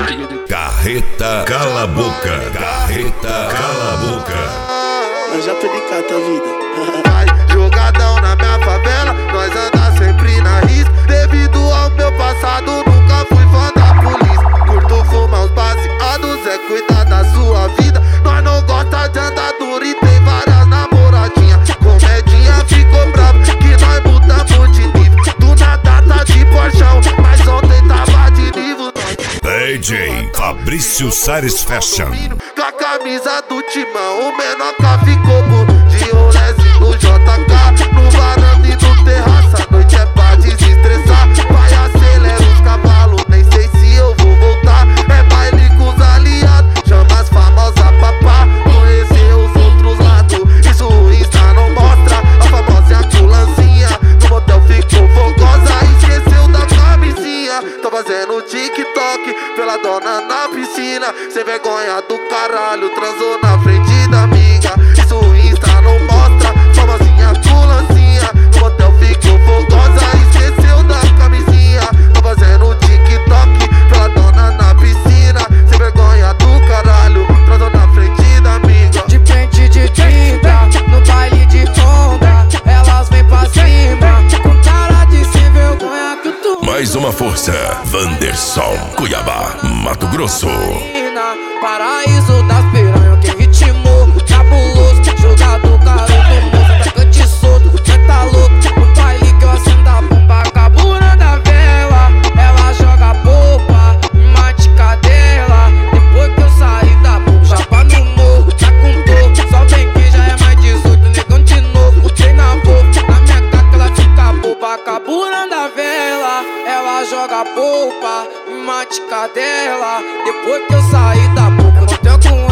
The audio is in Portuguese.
Carreta cala a boca. Carreta cala a boca. Eu já tô ligado a vida. Vai, jogadão na minha favela, nós anda sempre na risca. Devido ao meu passado, nunca fui fã da polícia. Curto fumar os baseados, é cuidar da sua vida. Nós não gosta de andar duro e tem várias namoradinhas. Comedinha ficou bravo, que nós mudamos de nível. Do nada tá de porchão, mas ontem tava de nível. DJ Fabrício Sares Fashion. Com a camisa do Timão, o Menoca ficou bom. De Roleze no JK, no varanda e no terraço. A noite é pra desestressar. Vai, acelera os cavalos, nem sei se eu vou voltar. É baile com os aliados, chama as famosas papá. Conhecer os outros lados, isso o Insta não mostra. A famosa ambulância, no motel ficou fogosa. Esqueceu da camisinha, tô fazendo TikTok pela dona na piscina. Sem vergonha do caralho, transou na frente da amiga. Isso o Insta não mostra, famosinha ambulância. No motel ficou fogosa, esqueceu da camisinha. Tô fazendo TikTok pela dona na piscina. Sem vergonha do caralho, transou na frente da amiga. De pente de tinta, no baile de Honda, elas vêm pra cima, com cara de sem vergonha que tu. Mais uma força. Wanderson, Cuiabá, Mato Grosso. Paraíso das piranhas, que ritmo cabuloso. Jogador garoto, moço, atacante solto. Cê tá louco, no baile que eu acendo a bomba. Carburando a vela, ela joga polpa, mate cadela. Depois que eu saí da boca, chapa no morro, tá com dor. Só vem que já é mais 18, negão de novo. Treina fofo, na minha cara ela fica boba. Carburando a vela, ela joga polpa, mate cadela. Depois que eu saí da boca, eu tenho com